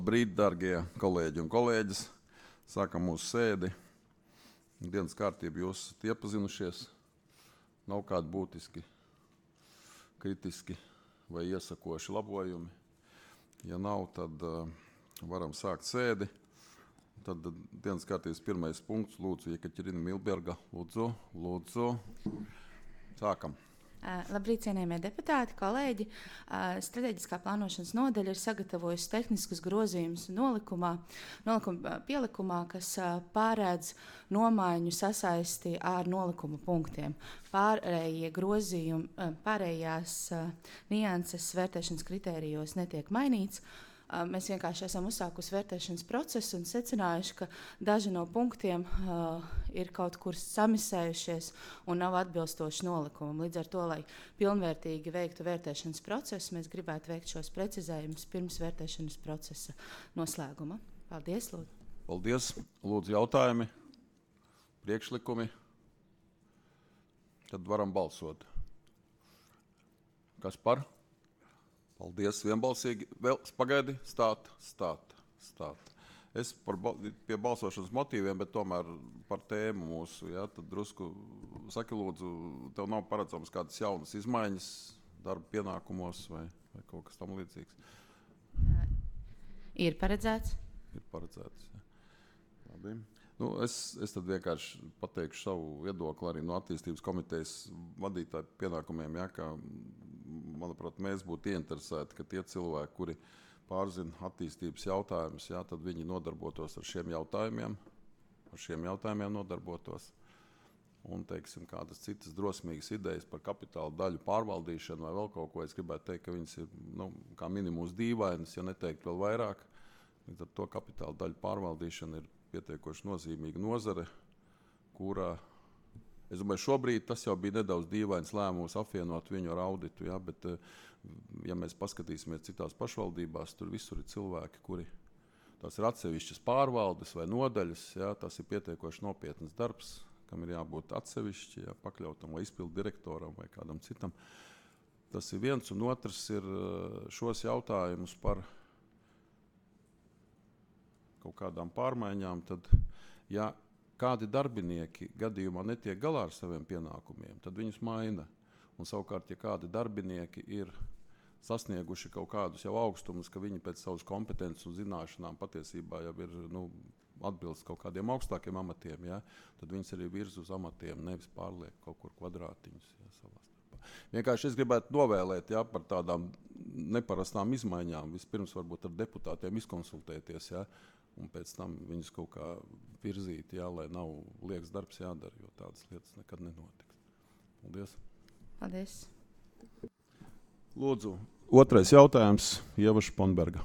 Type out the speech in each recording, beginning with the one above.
Labrīt, darbie kolēģi un kolēģis. Sākam mūsu sēdi. Dienas kārtību jūs esat iepazinušies. Nav kādi būtiski, kritiski vai iesakoši labojumi. Ja nav, tad varam sākt sēdi. Tad dienas kārtības pirmais punkts. Lūdzu, Jekaterina Milberga. Lūdzu. Sākam. Labrīt, cienījamie deputāti, kolēģi. Strateģiskā plānošanas nodaļa ir sagatavojusi tehniskus grozījumus nolikuma pielikumā, kas pārēdz nomaiņu sasaisti ar nolikuma punktiem. Pārējās nianses vērtēšanas kritērijos netiek mainīts. Mēs vienkārši esam uzsākusi vērtēšanas procesu un secinājuši, ka daži no punktiem ir kaut kur samisējušies un nav atbilstoši nolikumam. Līdz ar to, lai pilnvērtīgi veiktu vērtēšanas procesu, mēs gribētu veikt šos precizējumus pirms vērtēšanas procesa noslēguma. Paldies, lūdzu. Paldies. Lūdzu, jautājumi, priekšlikumi. Tad varam balsot. Kas par? Paldies, vienbalsīgi. Vēl pagaidi, stāt. Es pie balsošanas motīviem, bet tomēr par tēmu mūsu, ja, tad drusku saki lūdzu, tev nav paredzams kādas jaunas izmaiņas darba pienākumos vai kaut kas tam līdzīgs? Ir paredzēts. Ir paredzēts, ja. Labi. Es tad vienkārši pateikšu savu viedokli arī no attīstības komitejas vadītāju pienākumiem, ja, ka, manuprāt, mēs būtu ieinteresēti, ka tie cilvēki, kuri pārzina attīstības jautājumus, ja, tad viņi nodarbotos ar šiem jautājumiem nodarbotos. Un, teiksim, kādas citas drosmīgas idejas par kapitāla daļu pārvaldīšanu vai vēl kaut ko, es gribētu teikt, ka viņas ir, kā minimums dīvainas, ja neteikt vēl vairāk. Līdz ar to kapitāla daļu pārvaldīšana ir pietiekoši nozīmīga nozare, kurā, es domāju, šobrīd tas jau bija nedaudz dīvains lēmums apvienot viņu ar auditu, ja, bet, ja mēs paskatīsimies citās pašvaldībās, tur visur ir cilvēki, kuri tās ir atsevišķas pārvaldes vai nodaļas, ja, tas ir pietiekoši nopietnas darbs, kam ir jābūt atsevišķi, ja, pakļautam vai izpildu direktoram vai kādam citam. Tas ir viens, un otrs ir šos jautājumus par kaut kādām pārmaiņām, tad, ja kādi darbinieki gadījumā netiek galā ar saviem pienākumiem, tad viņus maina. Un savukārt, ja kādi darbinieki ir sasnieguši kaut kādus jau augstumus, ka viņi pēc savas kompetences un zināšanām patiesībā jau ir atbilst kaut kādiem augstākiem amatiem, ja, tad viņus arī virz uz amatiem, nevis pārliek kaut kur kvadrātiņus. Ja, savā starpā. Vienkārši es gribētu novēlēt, ja, par tādām neparastām izmaiņām, vispirms varbūt ar deputātiem izkonsultēties, ja, un pēc tam viņus kaut kā virzīt, jā, lai nav liekas darbs jādara, jo tādas lietas nekad nenotiks. Paldies. Paldies. Lūdzu, otrais jautājums, Ieva Šponberga.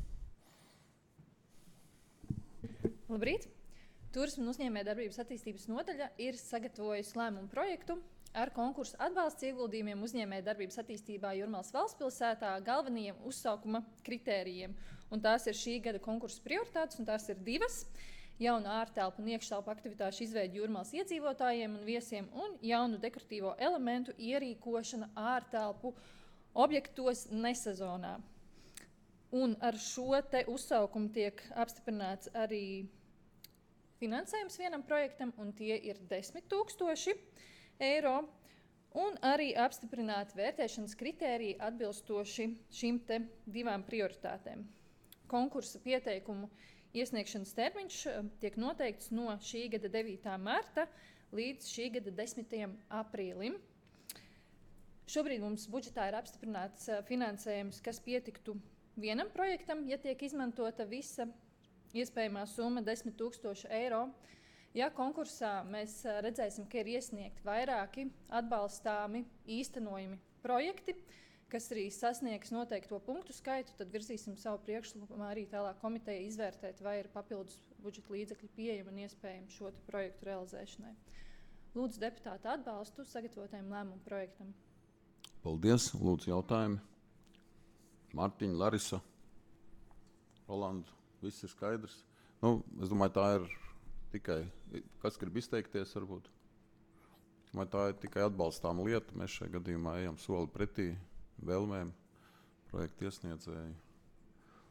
Labrīt. Turisma un uzņēmējdarbības attīstības nodaļa ir sagatavojusi lēmumu projektu ar konkursu atbalsts ieguldījumiem uzņēmējdarbības attīstībā Jūrmālas valstspilsētā galvenajiem uzsaukuma kritērijiem. Un tās ir šī gada konkursa prioritātes, un tās ir divas. Jaunu ārtelpu un iekštelpu aktivitāšu izveidi Jūrmālas iedzīvotājiem un viesiem un jaunu dekoratīvo elementu ierīkošana ārtelpu objektos nesezonā. Un ar šo te uzsaukumu tiek apstiprināts arī finansējums vienam projektam, un tie ir 10 000 eiro, un arī apstiprināti vērtēšanas kritēriji atbilstoši šīm te divām prioritātēm. Konkursa pieteikumu iesniegšanas termiņš tiek noteikts no šī gada 9. marta līdz šī gada 10. aprīlim. Šobrīd mums budžetā ir apstiprināts finansējums, kas pietiktu vienam projektam, ja tiek izmantota visa iespējamā summa 10 000 eiro. Ja konkursā mēs redzēsim, ka ir iesniegti vairāki atbalstāmi īstenojumi projekti, kas arī sasniegs noteikto punktu skaitu, tad virzīsim savu priekšlikumu arī tālāk komiteja izvērtēt, vai ir papildus budžeta līdzekļi pieejami un iespējami šo projektu realizēšanai. Lūdzu deputātu atbalstu sagatavotajam lēmumu projektam. Paldies. Lūdzu jautājumi. Mārtiņa, Larisa, Rolanda, viss ir skaidrs. Es domāju, tā ir tikai, kas grib izteikties varbūt. Tā ir tikai atbalstāma lieta. Mēs šajā gadījumā ejam soli pretī vēlmēm projektu iesniedzēju.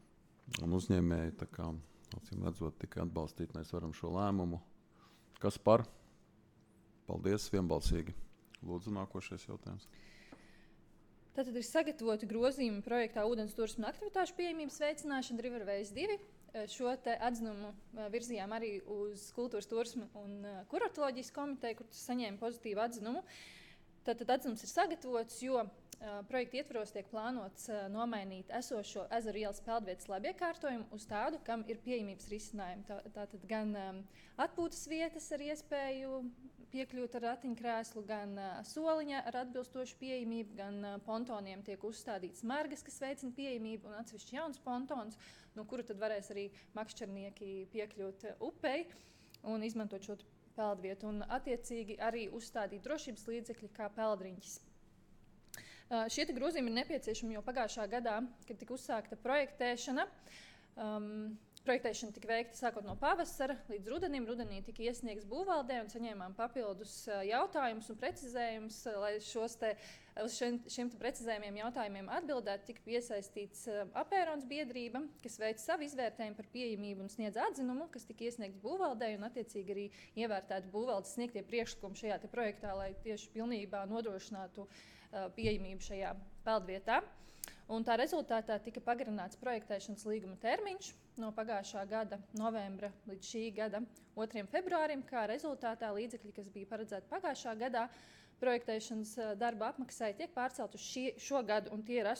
Un uzņēmēji, tā kā, acīm redzot, tikai atbalstīt, mēs varam šo lēmumu. Kas par? Paldies, vienbalsīgi. Lūdzu, nākošais jautājums. Tātad ir sagatavoti grozījumi projektā ūdens turisma un aktivitāšu pieejamības veicināšana Riverways 2. Šo te atzinumu virzījām arī uz Kultūras turisma un kuratoroloģijas komiteju, kur saņēma pozitīvu atzinumu. Tātad atzinums ir sagatavots, jo projekta ietvaros tiek plānots nomainīt esošo ezeru ielas peldvietas labiekārtojumu uz tādu, kam ir pieejamības risinājumi. Tātad gan atpūtas vietas ar iespēju piekļūt ar ratiņkrēslu, gan soliņa ar atbilstošu pieejamību, gan pontoniem tiek uzstādīts margas, kas veicina pieejamību, un atsevišķi jauns pontons, no kuru tad varēs arī makšķernieki piekļūt upei un izmantot šo peldvietu, un attiecīgi arī uzstādīt drošības līdzekļi kā peldriņķis. Šie grozījumi ir nepieciešami jau pagājušā gadā, kad tika uzsākta projektēšana. Projektēšana tika veikta sākot no pavasara līdz rudenim. Rudenī tika iesniegts būvvaldē un saņēmām papildus jautājumus un precizējumus, lai uz šiem precizējumiem jautājumiem atbildētu. Tika piesaistīts Apērons biedrība, kas veica savu izvērtējumu par pieejamību un sniedz atzinumu, kas tika iesniegts būvvaldē, un attiecīgi arī ievērtētu būvvaldes sniegtie priekšlikumi šajā projektā, lai tieši pilnībā nodrošinātu pieejamību šajā peldvietā. Un tā rezultātā tika pagarināts projektēšanas līguma termiņš no pagājušā gada novembra līdz šī gada 2. februārim, kā rezultātā līdzekļi, kas bija paredzēti pagājušā gadā projektēšanas darba apmaksai, tiek pārcelt uz šo gadu, un tie ir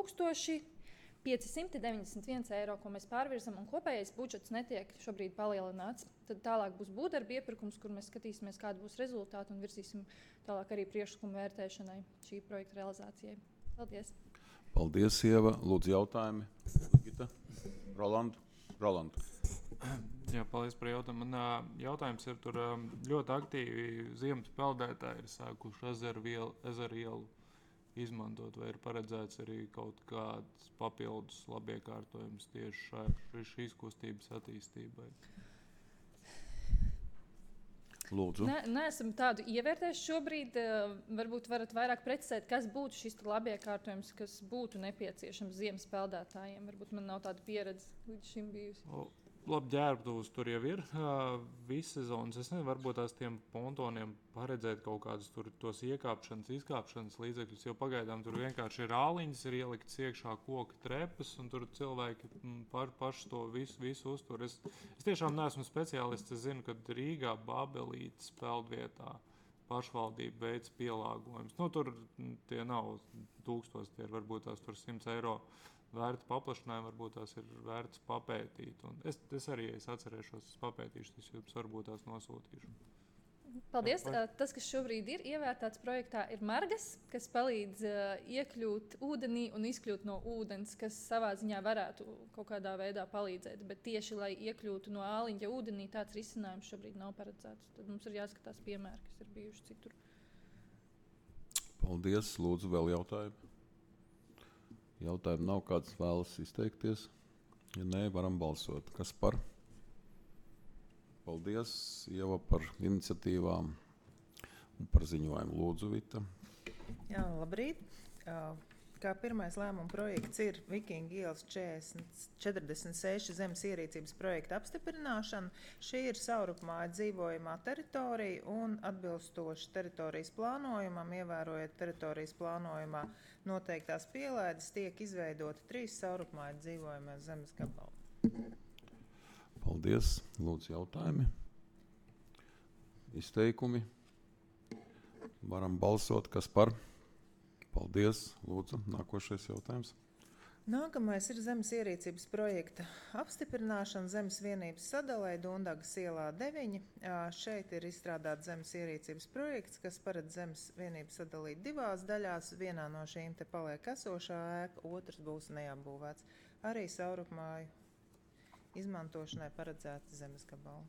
8,591 eiro, ko mēs pārvirzam, un kopējais budžets netiek šobrīd palielināts. Tad tālāk būs būvdarba iepirkums, kur mēs skatīsimies, kāda būs rezultāti, un virzīsim tālāk arī priekšlikumu vērtēšanai šī projekta realizācijai. Paldies! Paldies, Ieva. Lūdzu, jautājumi. Ligita. Rolandu. Jā, paldies par jautājumu. Man jautājums ir, tur ļoti aktīvi ziemas peldētāji ir sākuši ezeru ielu izmantot, vai ir paredzēts arī kaut kāds papildus labiekārtojums tieši šīs kustības attīstībai? Lūdzu. Neesam tādu ievērtējuši šobrīd. Varbūt varat vairāk precizēt, kas būtu šis labiekārtojums, kas būtu nepieciešams ziemas peldētājiem. Varbūt man nav tāda pieredze līdz šim bijusi. Labi, ģērbtuves tur jau ir visas sezonas. Es nezinu, varbūt tās tiem pontoniem paredzēt kaut kādus tos iekāpšanas, izkāpšanas līdzekļus, jo pagaidām tur vienkārši ir āliņas, ir ielikts iekšā koka trepas, un tur cilvēki paši to visu uztur. Es tiešām neesmu speciālists. Es zinu, ka Rīgā Bābelītes peldvietā pašvaldība veic pielāgojumus. Tur tie nav 1000, tie ir varbūt tās tur 100 eiro. Vērts paplašinājumu, varbūt tās ir vērts papētīt. Un es arī atcerēšos, papētīšu, tas jums varbūt tās nosūtīšu. Paldies. Tas, kas šobrīd ir ievērtāts projektā, ir margas, kas palīdz iekļūt ūdenī un izkļūt no ūdens, kas savā ziņā varētu kaut kādā veidā palīdzēt. Bet tieši, lai iekļūtu no āliņa ūdenī, tāds risinājums šobrīd nav paredzēts. Tad mums ir jāskatās piemēri, kas ir bijuši citur. Paldies. Lūdzu, vēl jautājumu. Jautājumu nav, kāds vēlas izteikties. Ja nē, varam balsot. Kas par? Paldies, Ieva, par iniciatīvām un par ziņojumu. Lūdzu, Vita. Jā, labrīt. Kā pirmais lēmuma projekts ir Vikinga ielas 46 zemes ierīcības projekta apstiprināšana. Šī ir savrupmāja dzīvojamā teritorija un atbilstoši teritorijas plānojumam, ievērojot teritorijas plānojumā noteiktās pielaides, tiek izveidoti 3 savrupmāja dzīvojamā zemes gabali. Paldies. Lūdzu, jautājumi. Izteikumi. Varam balsot. Kas par? Paldies. Lūdzu, nākošais jautājums. Nākamais ir zemes ierīcības projekta apstiprināšana zemes vienības sadalē Dundagas ielā 9. Šeit ir izstrādāts zemes ierīcības projekts, kas paredz zemes vienību sadalīt 2 daļās. Vienā no šīm te paliek esošā ēka, otrs būs neapbūvēts. Arī savrupmāju izmantošanai paredzēta zemes gabala.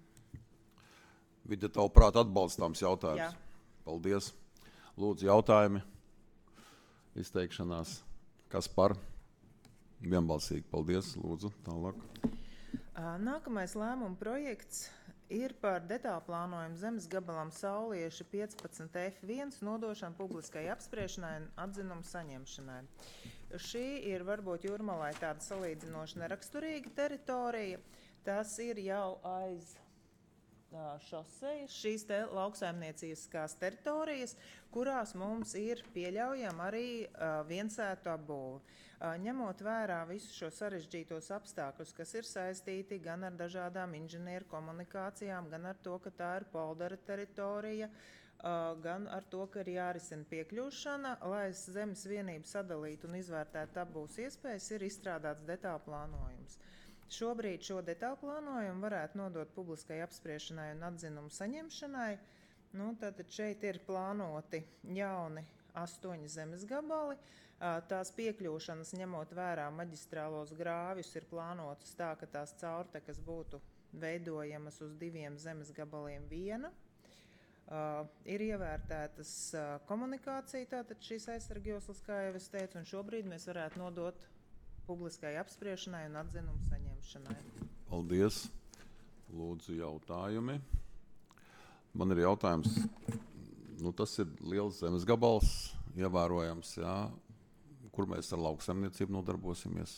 Vide, tavuprāt, atbalstāms jautājums. Jā. Paldies. Lūdzu, jautājumi. Izteikšanās. Kas par? Vienbalsīgi. Paldies. Lūdzu, tālāk. Nākamais lēmuma projekts ir par detālu plānojumu zemes gabalam Saulieši 15F1 nodošanu publiskai apspriešanai un atzinumu saņemšanai. Šī ir varbūt Jūrmalai tāda salīdzinoši neraksturīga teritorija. Tas ir jau aiz šosejas, šīs te lauksaimnieciskās teritorijas, kurās mums ir pieļaujama arī viensētu apbūve. Ņemot vērā visus šo sarežģītos apstākļus, kas ir saistīti gan ar dažādām inženieru komunikācijām, gan ar to, ka tā ir poldera teritorija, gan ar to, ka ir jārisina piekļūšana, lai zemes vienību sadalītu un izvērtētu apbūves iespējas, ir izstrādāts detālu plānojums. Šobrīd šo detālu plānojumu varētu nodot publiskai apspriešanai un atzinumu saņemšanai. Tātad šeit ir plānoti jauni 8 zemes gabali. Tās piekļūšanas, ņemot vērā maģistrālos grāvjus, ir plānotas tā, ka tās caurtekas būtu veidojamas uz 2 zemes gabaliem viena. Ir ievērtētas komunikācija, tātad šīs aizsargjoslas, kā jau es teicu, un šobrīd mēs varētu nodot publiskai apspriešanai un atzinumu saņemšanai. Paldies. Lūdzu, jautājumi. Man ir jautājums, tas ir liels zemes gabals, ievērojams, jā, kur mēs ar lauksaimniecību nodarbosimies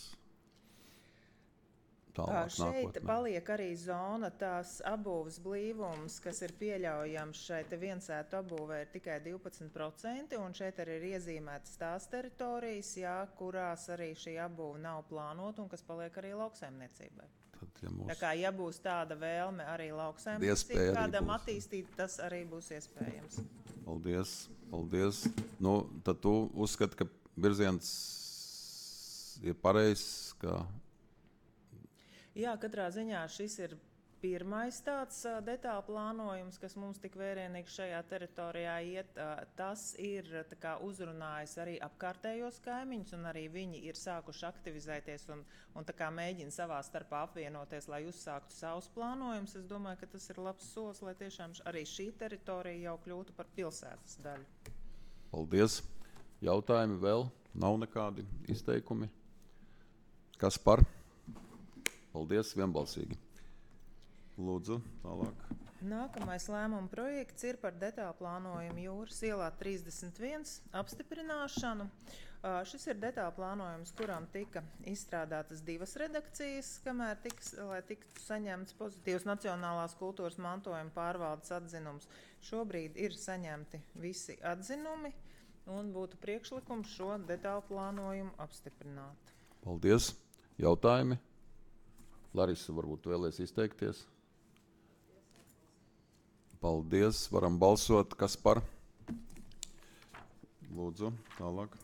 tālāk Šeit nākotnē. paliek arī zona, tās apbūves blīvums, kas ir pieļaujams šeit viensētu apbūvē, ir tikai 12%, un šeit arī ir iezīmētas tās teritorijas, jā, kurās arī šī apbūve nav plānota un kas paliek arī lauksaimniecībai. Tad, ja Tā kā, ja būs tāda vēlme arī Iespēja lauksaimniecību arī kādam būs. attīstīt, tas arī būs iespējams. Paldies. Tad tu uzskati, ka virziens ir pareizs, ka Jā, katrā ziņā šis ir pirmais tāds detālu plānojums, kas mums tik vērienīgi šajā teritorijā iet. Tas ir tā kā uzrunājis arī apkārtējos kaimiņus, un arī viņi ir sākuši aktivizēties un tā kā mēģina savā starpā apvienoties, lai uzsāktu savus plānojumus. Es domāju, ka tas ir labs solis, lai tiešām arī šī teritorija jau kļūtu par pilsētas daļu. paldies. Jautājumi vēl? Nav nekādi izteikumi? Kas par? Paldies, vienbalsīgi. Lūdzu, tālāk. Nākamais lēmuma projekts ir par detālu plānojumu Jūras ielā 31 apstiprināšanu. Šis ir detālu plānojums, kuram tika izstrādātas 2 redakcijas, kamēr lai tiktu saņemts pozitīvs nacionālās kultūras mantojuma pārvaldes atzinums. Šobrīd ir saņemti visi atzinumi un būtu priekšlikums šo detālu plānojumu apstiprināt. Paldies. Jautājumi? Larisa, varbūt vēlies izteikties? Paldies. Varam balsot. Kas par? Lūdzu, tālāk.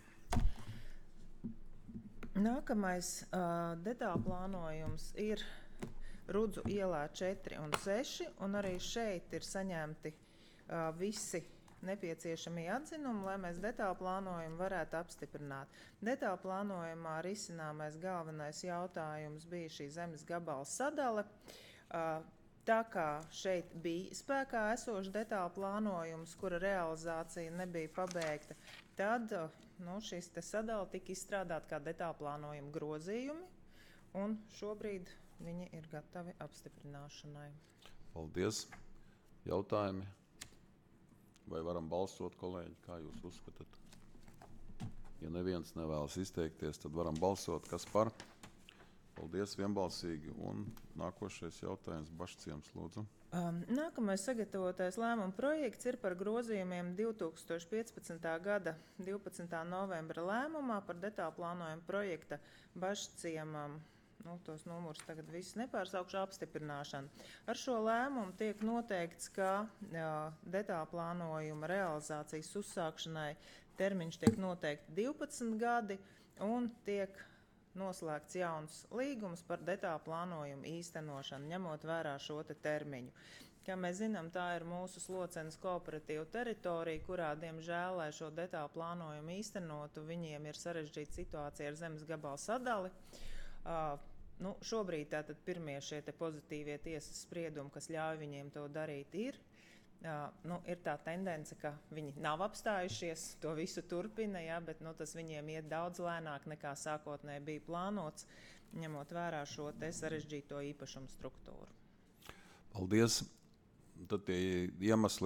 Nākamais detālu plānojums ir Rudzu ielā 4 un 6, un arī šeit ir saņemti visi nepieciešamie atzinumi, lai mēs detālu plānojumu varētu apstiprināt. Detālu plānojumā risināmais galvenais jautājums bija šī zemes gabala sadale. Tā kā šeit bija spēkā esošs detālu plānojums, kura realizācija nebija pabeigta, tad šis te sadala tika izstrādāt kā detālu plānojuma grozījumi, un šobrīd viņi ir gatavi apstiprināšanai. Paldies. Jautājumi? Vai varam balsot, kolēģi? Kā jūs uzskatāt? Ja neviens nevēlas izteikties, tad varam balsot. Kas par? Paldies, vienbalsīgi. Un nākošais jautājums Bašciems, lūdzu. Nākamais sagatavotais lēmuma projekts ir par grozījumiem 2015. gada 12. novembra lēmumā par detālu plānojumu projekta Bašciemam. Tos numurus tagad visus nepārsaukšu apstiprināšanu. Ar šo lēmumu tiek noteikts, ka detālu plānojuma realizācijas uzsākšanai termiņš tiek noteikti 12 gadi un tiek noslēgts jauns līgums par detālu plānojumu īstenošanu, ņemot vērā šo te termiņu. Kā mēs zinām, tā ir mūsu Slocenes kooperatīva teritorija, kurā, diemžēl, lai šo detālu plānojumu īstenotu, viņiem ir sarežģīta situācija ar zemes gabalu sadali. Šobrīd tātad pirmie šie te pozitīvie tiesas spriedumi, kas ļauj viņiem to darīt, ir tā tendence, ka viņi nav apstājušies, to visu turpina, bet tas viņiem iet daudz lēnāk nekā sākotnēji bija plānots, ņemot vērā šo te sarežģīto īpašumu struktūru. Paldies. Tad tie iemesli ir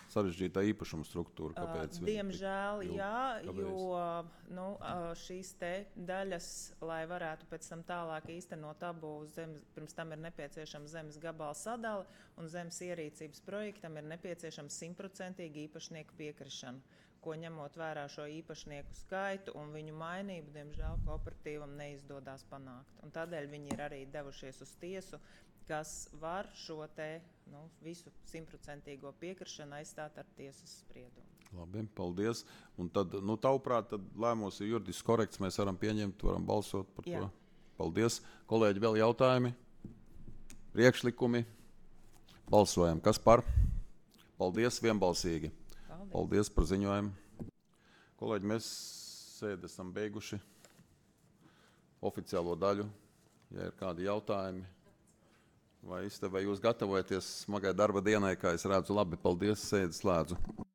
sarežģītā īpašuma struktūra? Kāpēc Diemžēl, jā, Kāpēc? jo šīs te daļas, lai varētu pēc tam tālāk īstenot abu pirms tam ir nepieciešama zemes gabala sadala, un zemes ierīcības projektam ir nepieciešama 100% īpašnieku piekrišana, ko ņemot vērā šo īpašnieku skaitu un viņu mainību, diemžēl kooperatīvam neizdodas panākt. Un tādēļ viņi ir arī devušies uz tiesu, kas var šo te visu 100% piekrišanu aizstāt ar tiesas spriedumu. Labi, paldies. Un tad, tavuprāt, tad lēmums ir juridiski korekts, mēs varam pieņemt, varam balsot par to. Paldies. Kolēģi, vēl jautājumi? Priekšlikumi? Balsojam. Kas par? Paldies, vienbalsīgi. Paldies par ziņojumu. Kolēģi, mēs sēdi esam beiguši oficiālo daļu. Ja ir kādi jautājumi, vai jūs gatavojaties smagai darba dienai, kā es redzu, labi, paldies, sēdi slēdzu.